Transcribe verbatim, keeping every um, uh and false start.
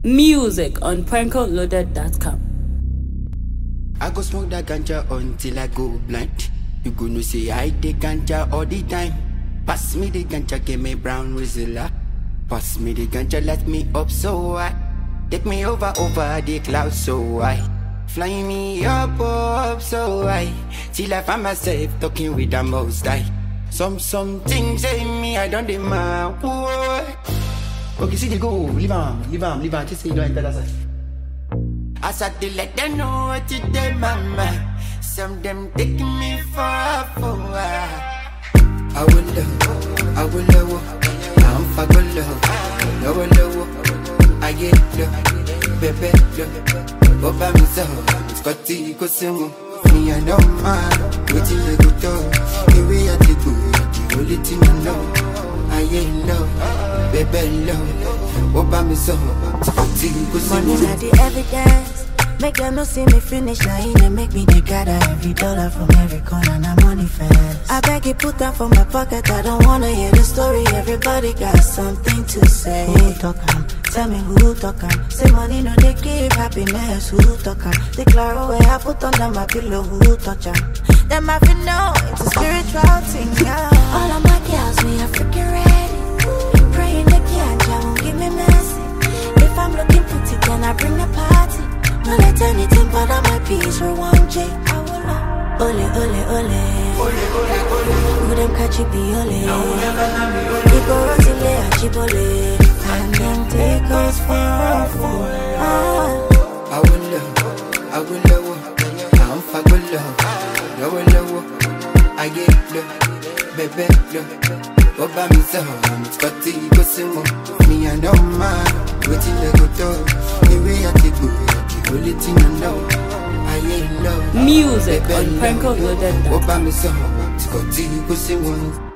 Music on prankle loaded dot com. I go smoke that ganja until I go blind. You gonna say I take ganja all the time. Pass me the ganja, give me brown Rizla. Pass me the ganja, let me up so high. Take me over, over the clouds so high. Fly me up, up so high. Till I find myself talking with the most high. Some, some things say me, I don't demand. Okay, see the go, leave on, leave on, leave on. Just say you don't enter that side. I start to let them know what you did, mama. Some them taking me for a fool. I will love, I will love. I'm for good love, love, love. I get love, baby, love. Go by myself, it's got to go soon. Me, I know man, waiting to go down. The way I take good, the only thing I know. I ain't love, baby, love. Go by myself, it's got to go soon. Money not the evidence. Make them no see me finish, now he they make me they gather every dollar from every corner, now money fast. I beg you put that for my pocket, I don't wanna hear the story, everybody got something to say. Who talk am? Tell me who talk am? Say money no they give happiness, who talk am? Declare where I put under my pillow, who touch am? Them I feel know, it's a spiritual thing, yeah. All of my girls, me are freaking ready. Praying the ganja won't give me mercy. If I'm looking pretty, then I bring the party. No let anything bother my peace for one J. Ole, ole, ole. Ole, ole, ole. Who them catch it, be ole. We go run till they are chibole. And them take us for a fool. I will love, I will love. I'm for good love. Love, love. I get love, baby, love. Go by myself, it's got to go soon. Me, I know man, waiting to go down. The way I take good. Only thing I know, I ain't love. Music on prankle loaded dot com. Go by me so, it's got to go see one.